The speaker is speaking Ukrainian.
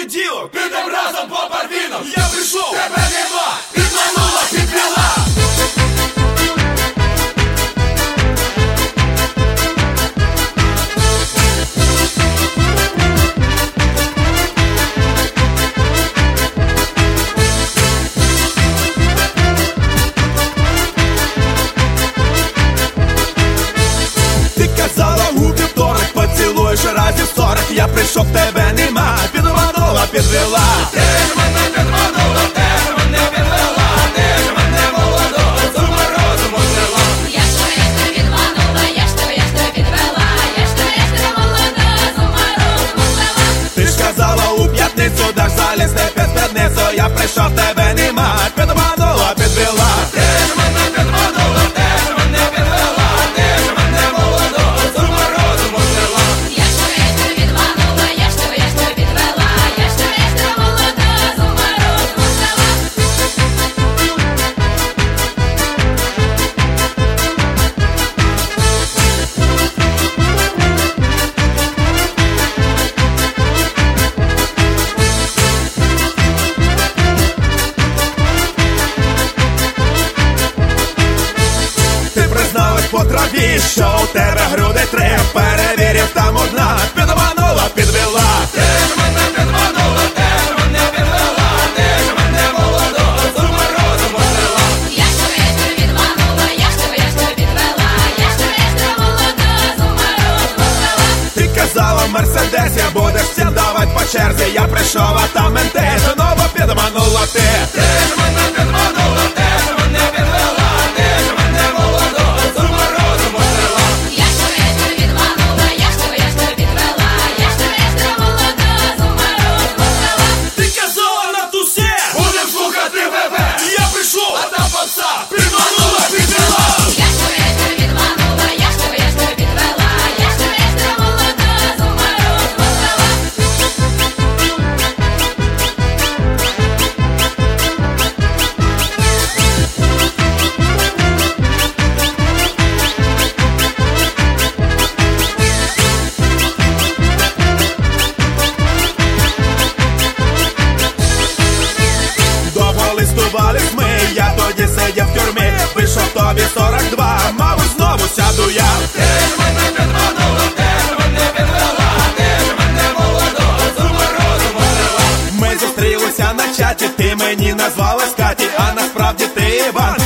понеділок, підем разом по барвінам. Я прийшов, тебе нема, підманула, підвела. Ти казала у вівторок, поцілуєш разів 40. Я прийшов, тебе нема, підманула, підвела. Ти ж мене підманула, ти ж мене підвела. Ти ж мене молодого з ума розуму звела. Я ж тебе підманула, я ж тебе підвела. Я ж тебе молодого з ума розуму звела. Ти ж казала у п'ятницю, даш залізти під спідницю. Я прийшов, тебе нема, підманула, підвела. Ти ж мене підманула, ти ж мене підвела. Ти ж мене молодого з ума розуму звела. Я ж тебе підманула, я ж тебе підвела. Я ж тебе молодого з ума розуму звела. Ти призналась по траві, що у тебе груди 3. Перевірив, там одна, підманула, підвела. Ти ж мене підманула, ти ж мене підвела. Ти ж мене молодого з ума розуму звела. Я ж тебе підманула, я ж тебе підвела. Я ж тебе молодого з ума розуму звела. Ти казала в Мерседесі, будеш всім давать по черзі. Я прийшов, а там менти, знову підманула ти. Ти ж мене підманула, ти ж мене підвела. Ти ж мене молодого з ума розуму звела. Я ж тебе підманула, я ж тебе підвела. Я ж тебе молодого з ума розуму звела. Ти казала на тусе, будем слухати ВВ. Я прийшов, а там паца, підманула, підвела. Я ж тебе підманула, я ж тебе підвела. Я ж тебе молодого з ума розуму звела. Довго листувались ми, я тоді сидів в тюрмі. Вийшов тобі 42, мабуть, знову сяду я. Ти ж мене підманула, ти ж мене підвела. Ти ж мене молодого з ума розуму звела. Ми зустрілися на чаті, ти мені назвалась Каті, а насправді ти Іван.